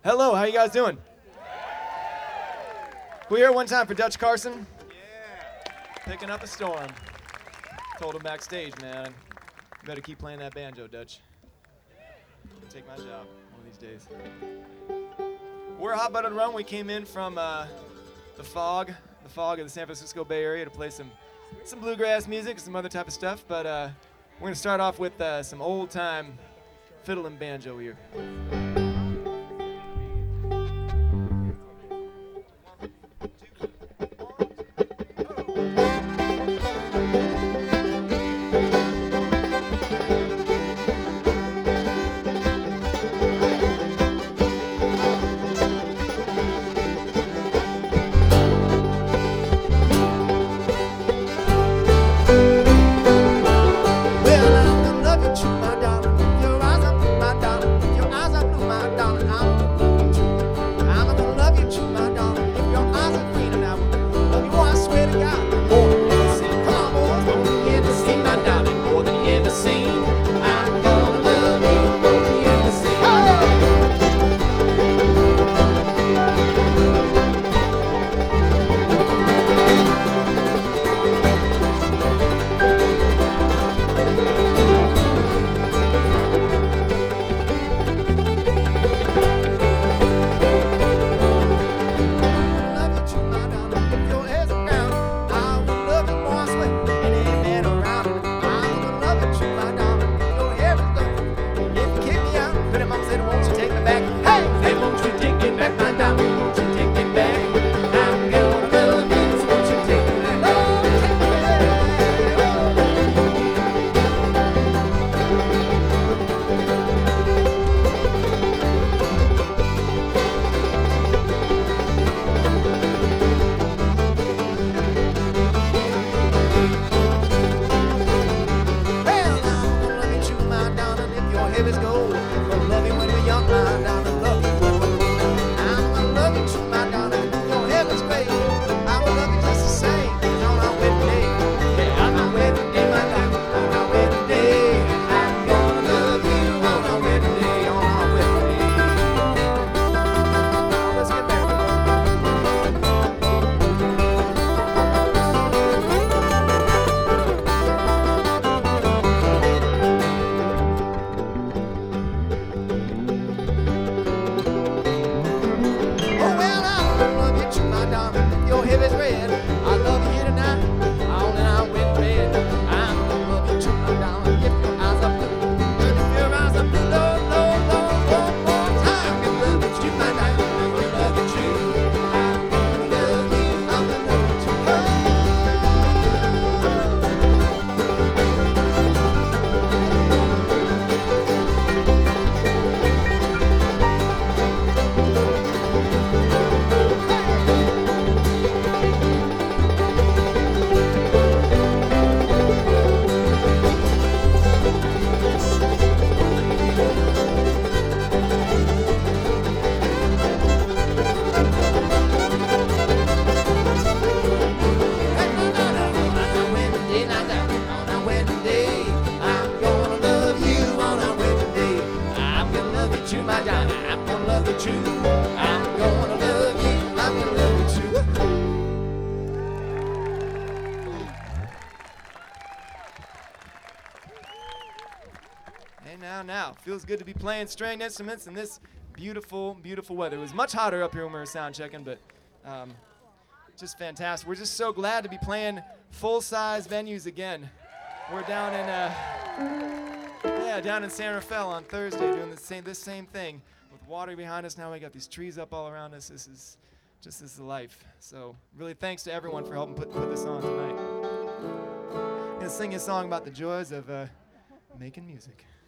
Hello, how you guys doing? Can we hear it one time for Dutch Carson? Picking up a storm. Told him backstage, man, you better keep playing that banjo, Dutch. Take my job one of these days. We're Hot Button Run. We came in from the fog of the San Francisco Bay Area to play some bluegrass music, some other type of stuff, but we're going to start off with some old-time fiddle and banjo here. Feels good to be playing string instruments in this beautiful, beautiful weather. It was much hotter up here when we were sound checking, but just fantastic. We're just so glad to be playing full-size venues again. We're down in San Rafael on Thursday doing this same thing with water behind us. Now we got these trees up all around us. This is life. So really thanks to everyone for helping put this on tonight. I'm gonna sing you a song about the joys of making music.